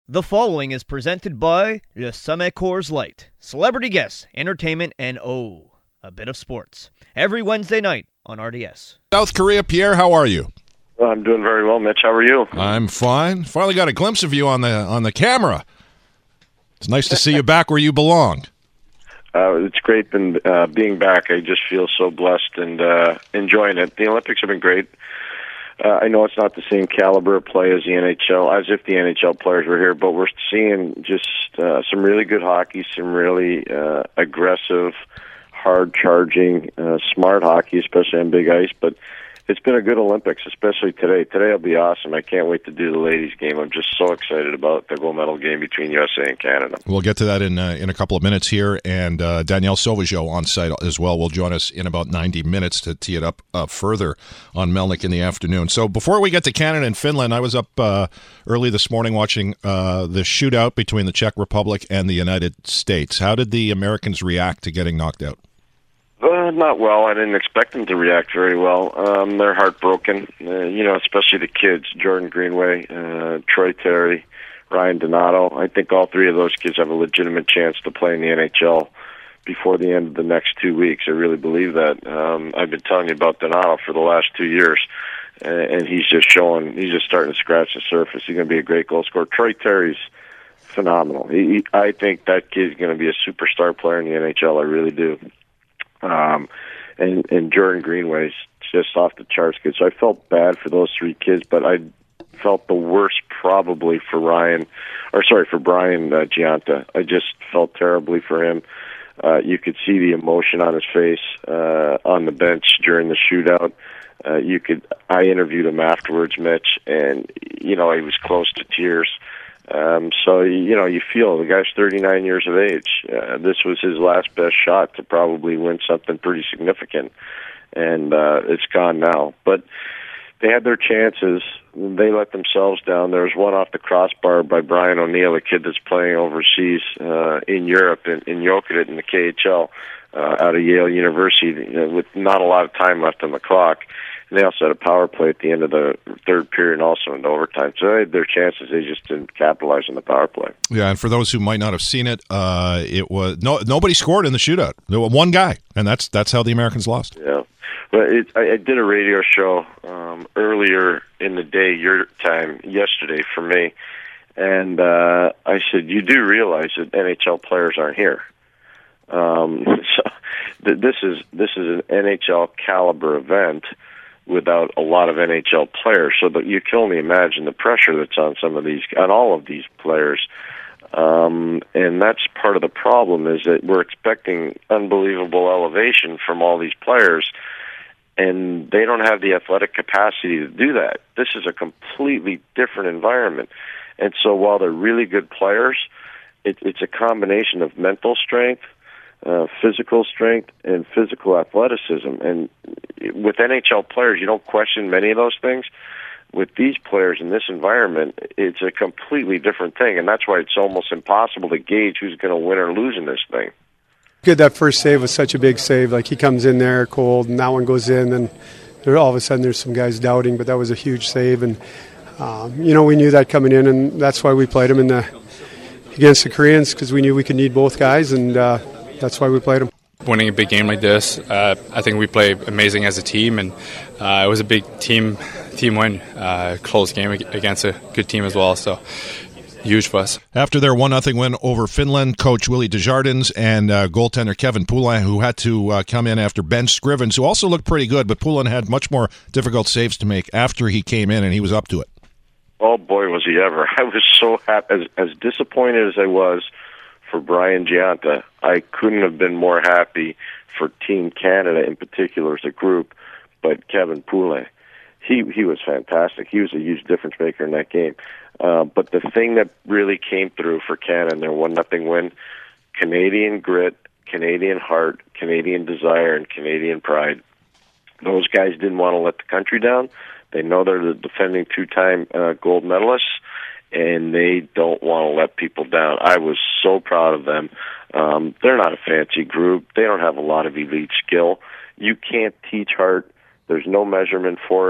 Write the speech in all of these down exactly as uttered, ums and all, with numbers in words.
The following is presented by Le Sommet Coors Light. Celebrity guests, entertainment, and oh, a bit of sports. Every Wednesday night on R D S. South Korea, Pierre, how are you? Well, I'm doing very well, Mitch. How are you? I'm fine. Finally got a glimpse of you on the on the camera. It's nice to see you back where you belong. Uh, it's great been, uh, being back. I just feel so blessed and uh, enjoying it. The Olympics have been great. Uh, I know it's not the same caliber of play as the N H L, as if the N H L players were here, but we're seeing just uh, some really good hockey, some really uh, aggressive, hard-charging, uh, smart hockey, especially on big ice. But it's been a good Olympics, especially today. Today will be awesome. I can't wait to do the ladies' game. I'm just so excited about the gold medal game between U S A and Canada. We'll get to that in uh, in a couple of minutes here, and uh, Danielle Sauvageau on site as well will join us in about ninety minutes to tee it up uh, further on Melnick in the afternoon. So before we get to Canada and Finland, I was up uh, early this morning watching uh, the shootout between the Czech Republic and the United States. How did the Americans react to getting knocked out? Uh, not well. I didn't expect them to react very well. Um, they're heartbroken, uh, you know, especially the kids, Jordan Greenway, uh, Troy Terry, Ryan Donato. I think all three of those kids have a legitimate chance to play in the N H L before the end of the next two weeks. I really believe that. Um, I've been telling you about Donato for the last two years, and, and he's just showing, he's just starting to scratch the surface. He's going to be a great goal scorer. Troy Terry's phenomenal. He, he, I think that kid's going to be a superstar player in the N H L. I really do. Um, and, and Jordan Greenway's just off the charts good. So I felt bad for those three kids, but I felt the worst probably for Ryan, or sorry, for Brian uh, Gianta. I just felt terribly for him. Uh, you could see the emotion on his face uh, on the bench during the shootout. Uh, you could. I interviewed him afterwards, Mitch, and you know he was close to tears. Um, so, you know, you feel the guy's thirty-nine years of age. Uh, this was his last best shot to probably win something pretty significant, and uh, it's gone now. But they had their chances. They let themselves down. There was one off the crossbar by Brian O'Neill, a kid that's playing overseas uh, in Europe, in, in Jokerit in the K H L uh, out of Yale University, you know, with not a lot of time left on the clock. And they also had a power play at the end of the third period and also in overtime. So they had their chances. They just didn't capitalize on the power play. Yeah, and for those who might not have seen it, uh, it was no nobody scored in the shootout. There was one guy, and that's that's how the Americans lost. Yeah. But it, I, I did a radio show um, earlier in the day, your time, yesterday for me, and uh, I said, you do realize that N H L players aren't here. Um, so th- this is this is an N H L caliber event without a lot of N H L players, so that you can only imagine the pressure that's on some of these, on all of these players. Um, and that's part of the problem, is that we're expecting unbelievable elevation from all these players, and they don't have the athletic capacity to do that. This is a completely different environment. And so while they're really good players, it, it's a combination of mental strength, Uh, physical strength, and physical athleticism. And with N H L players, you don't question many of those things. With these players in this environment, it's a completely different thing, and that's why it's almost impossible to gauge who's going to win or lose in this thing. Good, that first save was such a big save. Like, he comes in there cold, and that one goes in, and there, all of a sudden there's some guys doubting, but that was a huge save. And, um, you know, we knew that coming in, and that's why we played him in the against the Koreans, because we knew we could need both guys, and uh, that's why we played them. Winning a big game like this, uh, I think we played amazing as a team, and uh, it was a big team team win, uh, close game against a good team as well, so huge for us. After their one nothing win over Finland, coach Willie Desjardins and uh, goaltender Kevin Poulin, who had to uh, come in after Ben Scrivens, who also looked pretty good, but Poulin had much more difficult saves to make after he came in, and he was up to it. Oh, boy, was he ever. I was so happy, as, as disappointed as I was for Brian Gianta, I couldn't have been more happy for Team Canada in particular as a group, but Kevin Poulin, he he was fantastic. He was a huge difference maker in that game. Uh, but the thing that really came through for Canada in their one nothing win, Canadian grit, Canadian heart, Canadian desire, and Canadian pride. Those guys didn't want to let the country down. They know they're the defending two-time uh, gold medalists, and they don't want to let people down. I was so proud of them. Um, they're not a fancy group. They don't have a lot of elite skill. You can't teach heart. There's no measurement for it.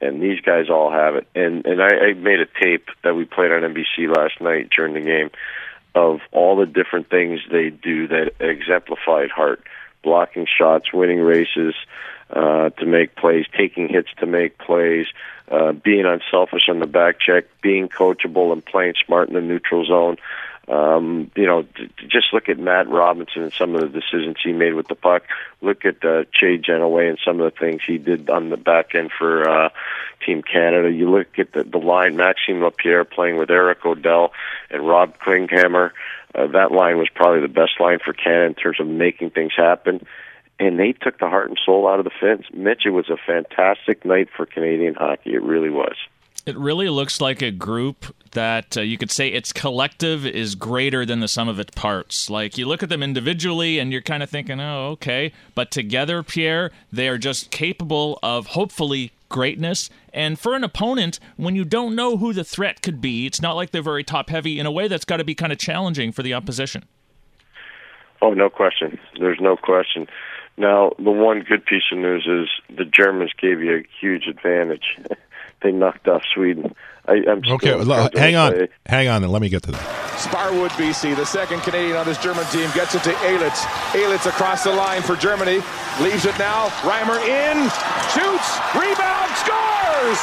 And these guys all have it. And and I, I made a tape that we played on N B C last night during the game of all the different things they do that exemplified heart. Blocking shots, winning races uh, to make plays, taking hits to make plays, uh, being unselfish on the back check, being coachable and playing smart in the neutral zone. Um, you know, d- just look at Matt Robinson and some of the decisions he made with the puck. Look at uh, Che Genoway and some of the things he did on the back end for uh, Team Canada. You look at the, the line, Maxime Lapierre playing with Eric O'Dell and Rob Klinghammer. Uh, that line was probably the best line for Canada in terms of making things happen. And they took the heart and soul out of the Finns. Mitch, it was a fantastic night for Canadian hockey. It really was. It really looks like a group that uh, you could say its collective is greater than the sum of its parts. Like, you look at them individually and you're kind of thinking, oh, okay. But together, Pierre, they are just capable of, hopefully, greatness. And for an opponent, when you don't know who the threat could be, it's not like they're very top-heavy in a way that's got to be kind of challenging for the opposition. Oh, no question. There's no question. Now, the one good piece of news is the Germans gave you a huge advantage. They knocked off Sweden. I, I'm okay, well, hang on. Play. Hang on, and let me get to that. Sparwood, B C, the second Canadian on this German team, gets it to Aelitz. Aelitz across the line for Germany. Leaves it now. Reimer in. Shoots. Rebound. Scores!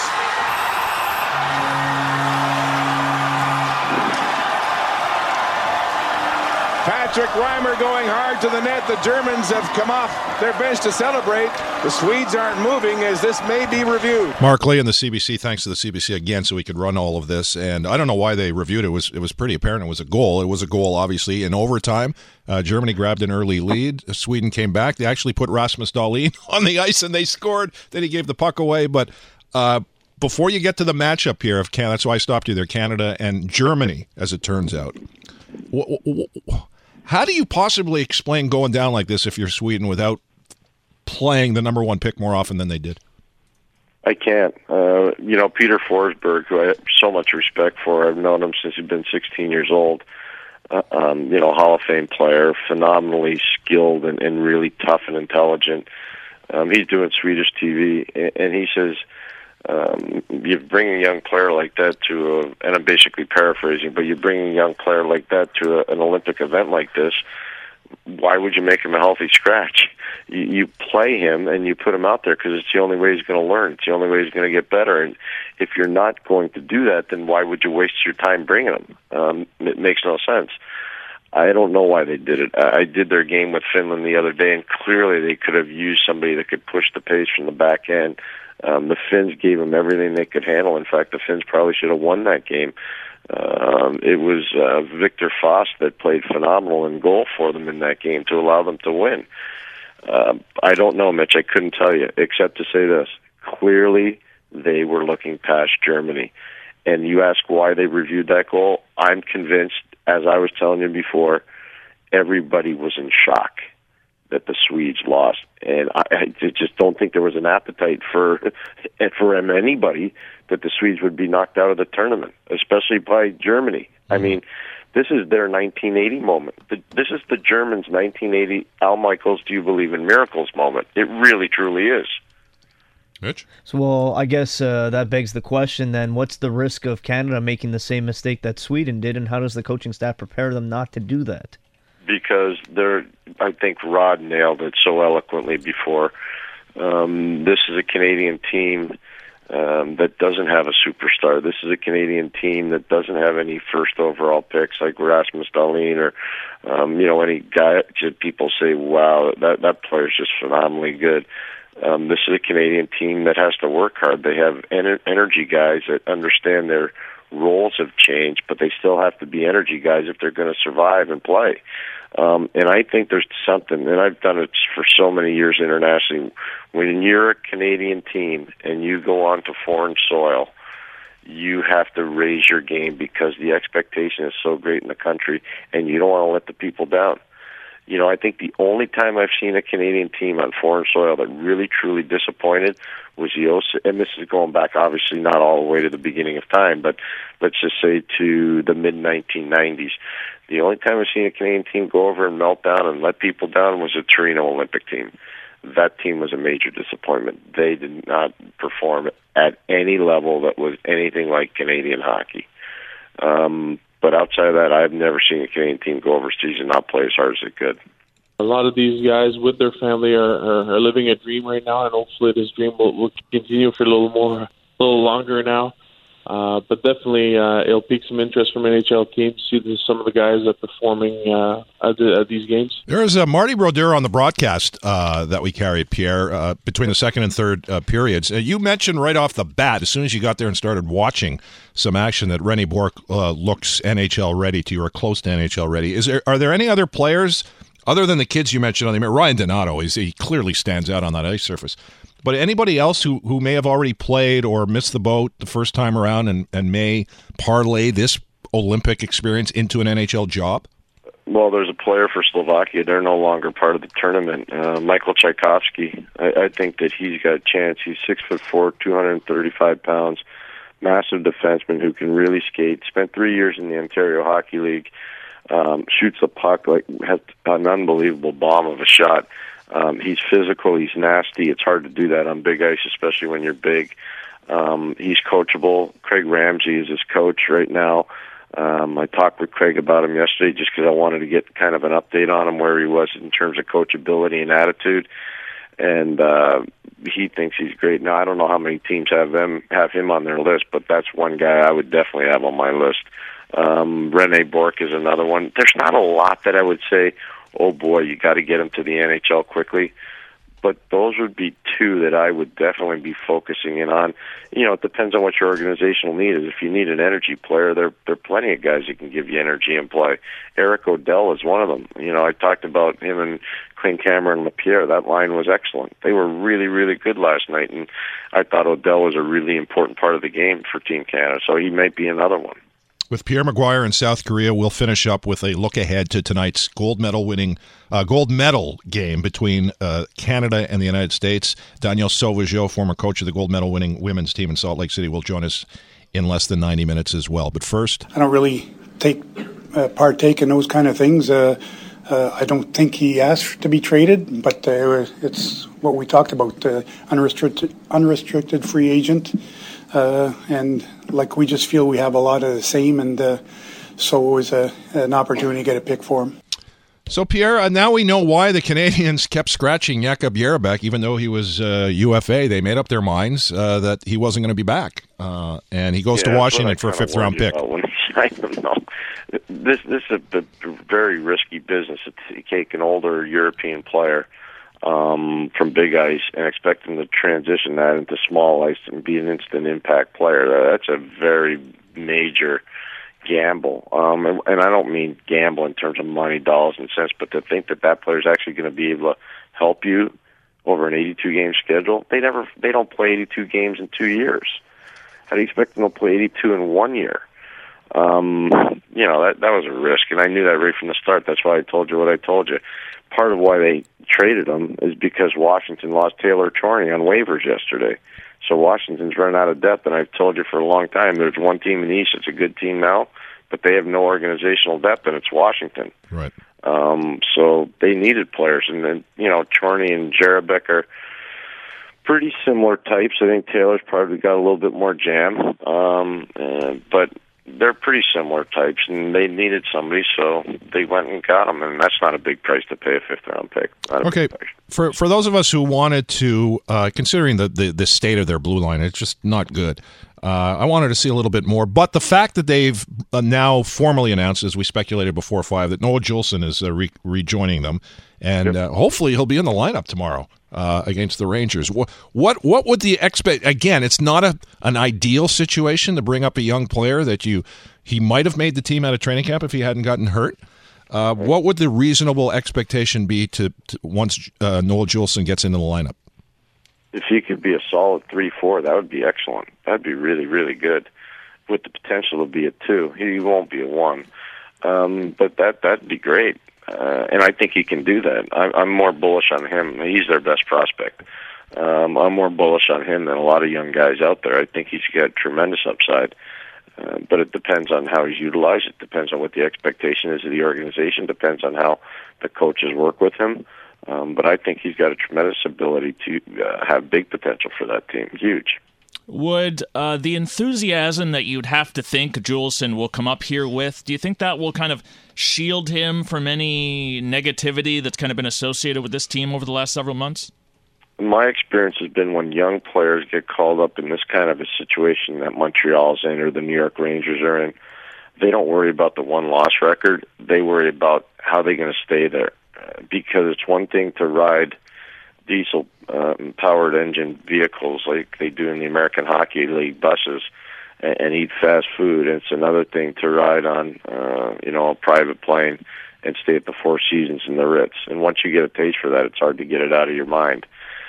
Patrick Reimer going hard to the net. The Germans have come off their bench to celebrate. The Swedes aren't moving as this may be reviewed. Mark Lee and the C B C, thanks to the C B C again so we could run all of this. And I don't know why they reviewed it. It was, it was pretty apparent it was a goal. It was a goal, obviously, in overtime. Uh, Germany grabbed an early lead. Sweden came back. They actually put Rasmus Dahlin on the ice and they scored. Then he gave the puck away. But uh, before you get to the matchup here of Canada, that's why I stopped you there, Canada and Germany, as it turns out. How do you possibly explain going down like this if you're Sweden without playing the number one pick more often than they did? I can't. Uh, you know, Peter Forsberg, who I have so much respect for, I've known him since he's been sixteen years old. Uh, um, you know, Hall of Fame player, phenomenally skilled and, and really tough and intelligent. Um, he's doing Swedish T V, and, and he says, Um, you bring a young player like that to a, and I'm basically paraphrasing, but you bring a young player like that to a, an Olympic event like this, why would you make him a healthy scratch? You, you play him and you put him out there because it's the only way he's going to learn. It's the only way he's going to get better. And if you're not going to do that, then why would you waste your time bringing him? Um, it makes no sense. I don't know why they did it. I did their game with Finland the other day, and clearly they could have used somebody that could push the pace from the back end. Um, the Finns gave them everything they could handle. In fact, the Finns probably should have won that game. Um, it was uh, Victor Foss that played phenomenal in goal for them in that game to allow them to win. Uh, I don't know, Mitch. I couldn't tell you, except to say this. Clearly, they were looking past Germany. And you ask why they reviewed that goal, I'm convinced, as I was telling you before, everybody was in shock that the Swedes lost, and I, I just don't think there was an appetite for for anybody that the Swedes would be knocked out of the tournament, especially by Germany. Mm-hmm. I mean, this is their nineteen eighty moment. This is the Germans' nineteen eighty Al Michaels, do you believe in miracles moment. It really, truly is. Mitch? So, well, I guess uh, that begs the question then, what's the risk of Canada making the same mistake that Sweden did, and how does the coaching staff prepare them not to do that? Because they're, I think Rod nailed it so eloquently before. Um, this is a Canadian team um, that doesn't have a superstar. This is a Canadian team that doesn't have any first overall picks like Rasmus Dahlin or, um, you know, any guy that people say, wow, that, that player's just phenomenally good. Um, this is a Canadian team that has to work hard. They have ener- energy guys that understand their roles have changed, but they still have to be energy guys if they're going to survive and play. Um, and I think there's something, and I've done it for so many years internationally, when you're a Canadian team and you go onto foreign soil, you have to raise your game because the expectation is so great in the country, and you don't want to let the people down. You know, I think the only time I've seen a Canadian team on foreign soil that really, truly disappointed was the oh six, and this is going back, obviously, not all the way to the beginning of time, but let's just say to the mid nineteen nineties. The only time I've seen a Canadian team go over and melt down and let people down was the Torino Olympic team. that team was a major disappointment. They did not perform at any level that was anything like Canadian hockey. Um, but outside of that, I've never seen a Canadian team go overseas and not play as hard as it could. A lot of these guys with their family are, are, are living a dream right now, and hopefully this dream will, will continue for a little more, a little longer now. Uh, but definitely, uh, it'll pique some interest from N H L teams. See this, some of the guys that are performing uh, at, the, at these games. There's uh, Marty Brodeur on the broadcast uh, that we carried, Pierre, uh, between the second and third uh, periods. Uh, you mentioned right off the bat, as soon as you got there and started watching some action, that René Bourque uh, looks N H L ready to you, or close to N H L ready. Is there? Are there any other players other than the kids you mentioned on the Ryan Donato? Is he clearly stands out on that ice surface? But anybody else who, who may have already played or missed the boat the first time around and, and may parlay this Olympic experience into an N H L job? Well, there's a player for Slovakia. They're no longer part of the tournament. Uh, Michael Tchaikovsky. I, I think that he's got a chance. He's six foot four, two hundred thirty-five pounds, massive defenseman who can really skate. Spent three years in the Ontario Hockey League. Um, shoots the puck like has an unbelievable bomb of a shot. Um, he's physical. He's nasty. It's hard to do that on big ice, especially when you're big. Um, he's coachable. Craig Ramsey is his coach right now. Um, I talked with Craig about him yesterday just because I wanted to get kind of an update on him, where he was in terms of coachability and attitude. And uh, he thinks he's great. Now, I don't know how many teams have them have him on their list, but that's one guy I would definitely have on my list. Um, René Bourque is another one. There's not a lot that I would say, oh boy, you got to get him to the N H L quickly. But those would be two that I would definitely be focusing in on. You know, it depends on what your organizational need is. If you need an energy player, there, there are plenty of guys that can give you energy and play. Eric O'Dell is one of them. You know, I talked about him and Klinkhammer and Lapierre. That line was excellent. They were really, really good last night, and I thought O'Dell was a really important part of the game for Team Canada, so he might be another one. With Pierre Maguire in South Korea, we'll finish up with a look ahead to tonight's gold medal winning uh, gold medal game between uh, Canada and the United States. Daniel Sauvageau, former coach of the gold medal winning women's team in Salt Lake City, will join us in less than ninety minutes as well. But first, I don't really take uh, partake in those kind of things. Uh, uh, I don't think he asked to be traded, but uh, it's what we talked about: uh, unrestricted, unrestricted free agent. Uh, and like we just feel we have a lot of the same, and uh, so it was a, an opportunity to get a pick for him. So, Pierre, uh, now we know why the Canadians kept scratching Jakub Jerabek, even though he was uh, U F A. They made up their minds uh, that he wasn't going to be back, uh, and he goes yeah, to Washington for a fifth-round pick. I don't know. This, this is a, a very risky business to take an older European player Um, from big ice and expect him to transition that into small ice and be an instant impact player. That's a very major gamble. Um, and, and I don't mean gamble in terms of money, dollars, and cents, but to think that that player is actually going to be able to help you over an eighty-two game schedule. They never, they don't play eighty-two games in two years. How do you expect them to play eighty-two in one year? Um, you know, that that was a risk, and I knew that right from the start. That's why I told you what I told you. Part of why they traded him is because Washington lost Taylor Chorney on waivers yesterday. So Washington's running out of depth, and I've told you for a long time, there's one team in the East that's a good team now, but they have no organizational depth, and it's Washington. Right. Um, so they needed players, and then, you know, Chorney and Jerabek are pretty similar types. I think Taylor's probably got a little bit more jam, um, uh, but they're pretty similar types, and they needed somebody, so they went and got them, and that's not a big price to pay a fifth-round pick. Okay, for for those of us who wanted to, uh, considering the, the, the state of their blue line, it's just not good. Uh, I wanted to see a little bit more, but the fact that they've uh, now formally announced, as we speculated before five, that Noah Juulsen is uh, re- rejoining them, and uh, hopefully he'll be in the lineup tomorrow uh, against the Rangers. What what what would the expect? Again, it's not a an ideal situation to bring up a young player that you he might have made the team out of training camp if he hadn't gotten hurt. Uh, what would the reasonable expectation be to, to once uh, Noah Juulsen gets into the lineup? If he could be a solid three four, that would be excellent. That'd be really, really good, with the potential to be a two. He won't be a one, um, but that that'd be great. Uh, and I think he can do that. I'm, I'm more bullish on him. He's their best prospect. Um, I'm more bullish on him than a lot of young guys out there. I think he's got tremendous upside. Uh, but it depends on how he's utilized. It depends on what the expectation is of the organization. It depends on how the coaches work with him. Um, but I think he's got a tremendous ability to uh, have big potential for that team. Huge. Would uh, the enthusiasm that you'd have to think Juulsen will come up here with, do you think that will kind of shield him from any negativity that's kind of been associated with this team over the last several months? My experience has been when young players get called up in this kind of a situation that Montreal's in or the New York Rangers are in, they don't worry about the one-loss record. They worry about how they're going to stay there. Uh, because it's one thing to ride diesel-powered um, engine vehicles like they do in the American Hockey League buses and, and eat fast food. And it's another thing to ride on, uh, you know, a private plane and stay at the Four Seasons in the Ritz. And once you get a taste for that, it's hard to get it out of your mind.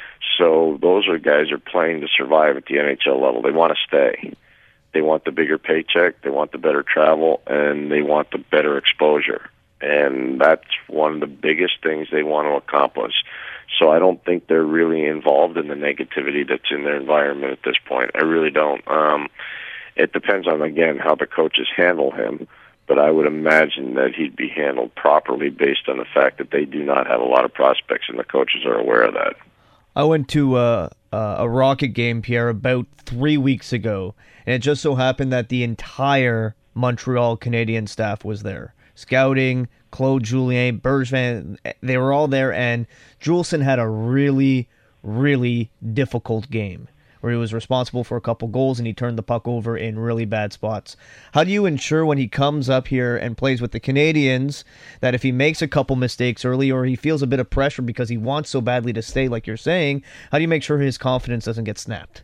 So those are guys who are playing to survive at the N H L level. They want to stay. They want the bigger paycheck, they want the better travel, and they want the better exposure. And that's one of the biggest things they want to accomplish. So I don't think they're really involved in the negativity that's in their environment at this point. I really don't. Um, it depends on, again, how the coaches handle him, but I would imagine that he'd be handled properly based on the fact that they do not have a lot of prospects, and the coaches are aware of that. I went to a, a Rocket game, Pierre, about three weeks ago, and it just so happened that the entire Montreal Canadian staff was there. Scouting, Claude Julien, Bergevin, they were all there, and Juulsen had a really, really difficult game where he was responsible for a couple goals and he turned the puck over in really bad spots. How do you ensure when he comes up here and plays with the Canadians that if he makes a couple mistakes early or he feels a bit of pressure because he wants so badly to stay, like you're saying, how do you make sure his confidence doesn't get snapped?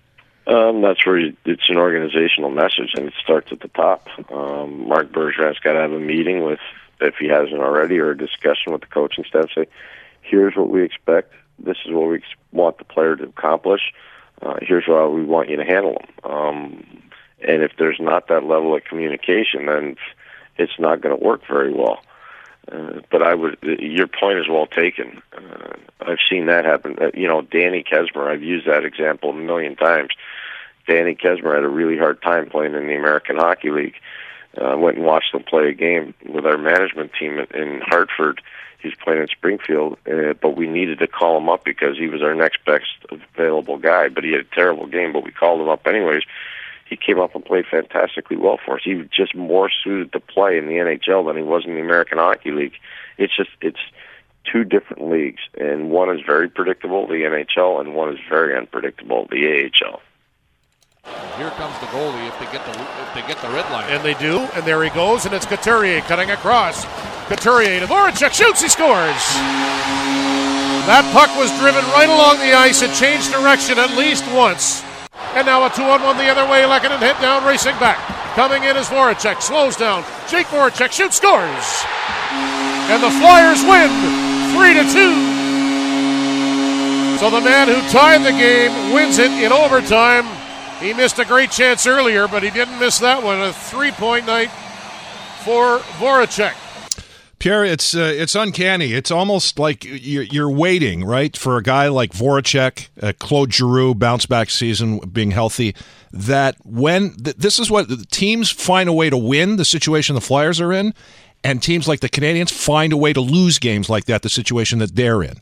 Um, that's where you, it's an organizational message, and it starts at the top. Um, Marc Bergevin's got to have a meeting with, if he hasn't already, or a discussion with the coaching staff. Say, here's what we expect. This is what we want the player to accomplish. Uh, here's how we want you to handle them. Um, and if there's not that level of communication, then it's not going to work very well. Uh, but I would, your point is well taken. Uh, I've seen that happen. Uh, you know, Danny Kesmer, I've used that example a million times. Danny Kesmer had a really hard time playing in the American Hockey League. I uh, went and watched him play a game with our management team in Hartford. He's playing in Springfield, uh, but we needed to call him up because he was our next best available guy. But he had a terrible game, but we called him up anyways. He came up and played fantastically well for us. He was just more suited to play in the N H L than he was in the American Hockey League. It's just, it's two different leagues, and one is very predictable, the N H L, and one is very unpredictable, the A H L. Here comes the goalie if they get the if they get the red line. And they do, and there he goes, and it's Couturier cutting across. Couturier to Voracek, shoots, he scores! That puck was driven right along the ice. It changed direction at least once. And now a two-on-one the other way. Lehkonen hit down, racing back. Coming in is Voracek, slows down. Jake Voracek shoots, scores! And the Flyers win three to two. So the man who tied the game wins it in overtime. He missed a great chance earlier, but he didn't miss that one. A three-point night for Voracek. Pierre, it's uh, it's uncanny. It's almost like you're, you're waiting, right, for a guy like Voracek, uh, Claude Giroux, bounce-back season, being healthy, that when th- this is what teams find a way to win the situation the Flyers are in, and teams like the Canadians find a way to lose games like that, the situation that they're in.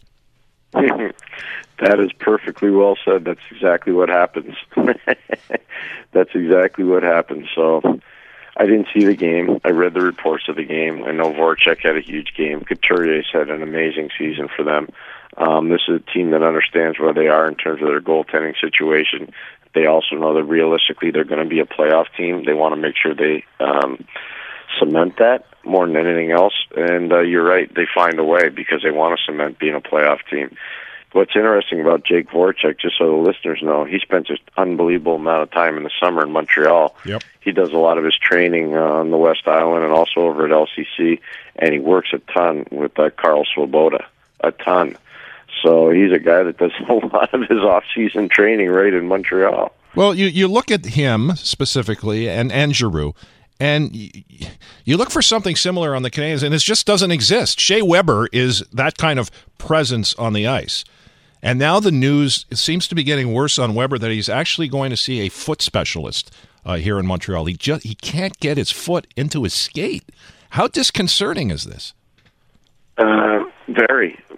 That is perfectly well said. That's exactly what happens. That's exactly what happens. So I didn't see the game. I read the reports of the game. I know Voracek had a huge game. Couturier's had an amazing season for them. Um, this is a team that understands where they are in terms of their goaltending situation. They also know that realistically they're going to be a playoff team. They want to make sure they um, cement that more than anything else. And uh, you're right, they find a way because they want to cement being a playoff team. What's interesting about Jake Voracek, just so the listeners know, he spends an unbelievable amount of time in the summer in Montreal. Yep. He does a lot of his training uh, on the West Island and also over at L C C, and he works a ton with uh, Carl Swoboda, a ton. So he's a guy that does a lot of his off-season training right in Montreal. Well, you, you look at him specifically and, and Giroux, and you, you look for something similar on the Canadians, and it just doesn't exist. Shea Weber is that kind of presence on the ice. And now the news it seems to be getting worse on Weber that he's actually going to see a foot specialist uh, here in Montreal. He just he can't get his foot into his skate. How disconcerting is this? Uh, very.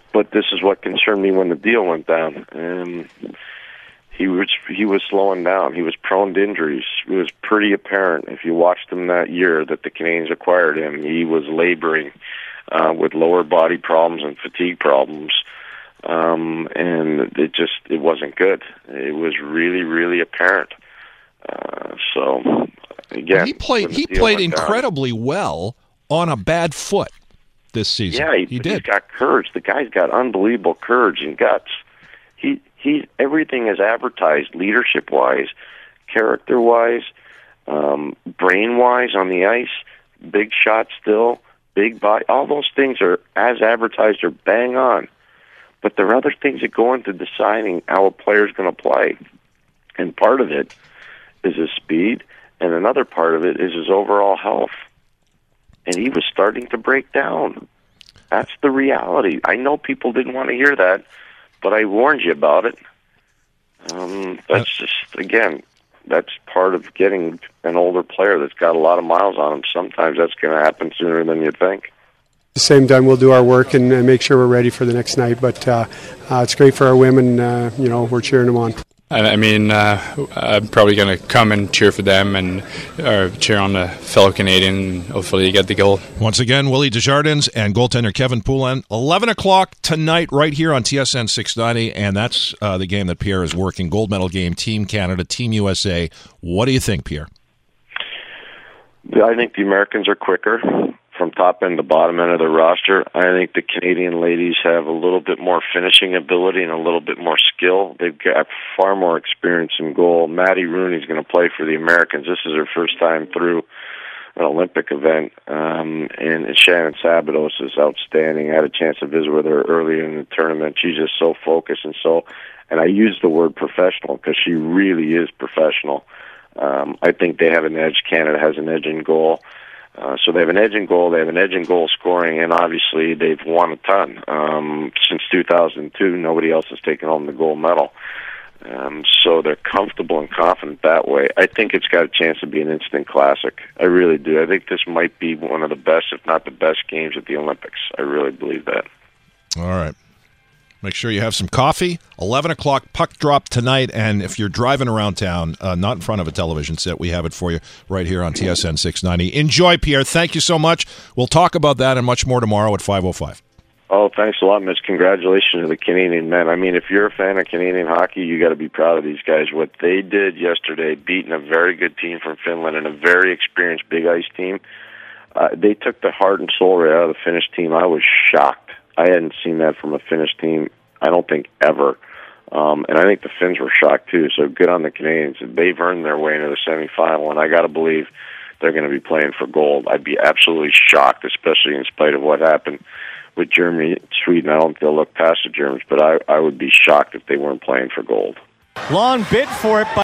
but this is what concerned me when the deal went down. And he was he was slowing down. He was prone to injuries. It was pretty apparent if you watched him that year that the Canadiens acquired him. He was laboring uh, with lower body problems and fatigue problems. Um, and it just, it wasn't good. It was really, really apparent. Uh, so, again, he played, he played incredibly down, well on a bad foot this season. Yeah, he, he did. He's got courage. The guy's got unbelievable courage and guts. He, he, everything is advertised leadership-wise, character-wise, um, brain-wise on the ice, big shot still, big body. All those things are, as advertised, are bang on. But there are other things that go into deciding how a player is going to play. And part of it is his speed, and another part of it is his overall health. And he was starting to break down. That's the reality. I know people didn't want to hear that, but I warned you about it. Um, that's just, again, that's part of getting an older player that's got a lot of miles on him. Sometimes that's going to happen sooner than you think. At the same time, we'll do our work and, and make sure we're ready for the next night. But uh, uh, it's great for our women. Uh, you know, we're cheering them on. I mean, uh, I'm probably going to come and cheer for them and or cheer on the fellow Canadian. Hopefully, get the goal. Once again, Willie Desjardins and goaltender Kevin Poulin. eleven o'clock tonight, right here on T S N six ninety, and that's uh, the game that Pierre is working. Gold medal game, Team Canada, Team U S A. What do you think, Pierre? I think the Americans are quicker from top end to bottom end of the roster. I think the Canadian ladies have a little bit more finishing ability and a little bit more skill. They've got far more experience in goal. Maddie Rooney's going to play for the Americans. This is her first time through an Olympic event, um, and, and Shannon Sabados is outstanding. I had a chance to visit with her earlier in the tournament. She's just so focused and so, and I use the word professional because she really is professional. Um, I think they have an edge. Canada has an edge in goal. Uh, so they have an edge in goal, they have an edge in goal scoring, and obviously they've won a ton. Um, since two thousand two, nobody else has taken home the gold medal. Um, so they're comfortable and confident that way. I think it's got a chance to be an instant classic. I really do. I think this might be one of the best, if not the best, games at the Olympics. I really believe that. All right. Make sure you have some coffee. eleven o'clock puck drop tonight. And if you're driving around town, uh, not in front of a television set, we have it for you right here on T S N six ninety. Enjoy, Pierre. Thank you so much. We'll talk about that and much more tomorrow at five oh five. Oh, thanks a lot, Mitch. Congratulations to the Canadian men. I mean, if you're a fan of Canadian hockey, you got to be proud of these guys. What they did yesterday, beating a very good team from Finland and a very experienced Big Ice team, uh, they took the heart and soul right out of the Finnish team. I was shocked. I hadn't seen that from a Finnish team, I don't think, ever. Um, and I think the Finns were shocked, too. So good on the Canadians. They've earned their way into the semifinal, and I got to believe they're going to be playing for gold. I'd be absolutely shocked, especially in spite of what happened with Germany and Sweden. I don't think they'll look past the Germans, but I, I would be shocked if they weren't playing for gold. Long bid for it, but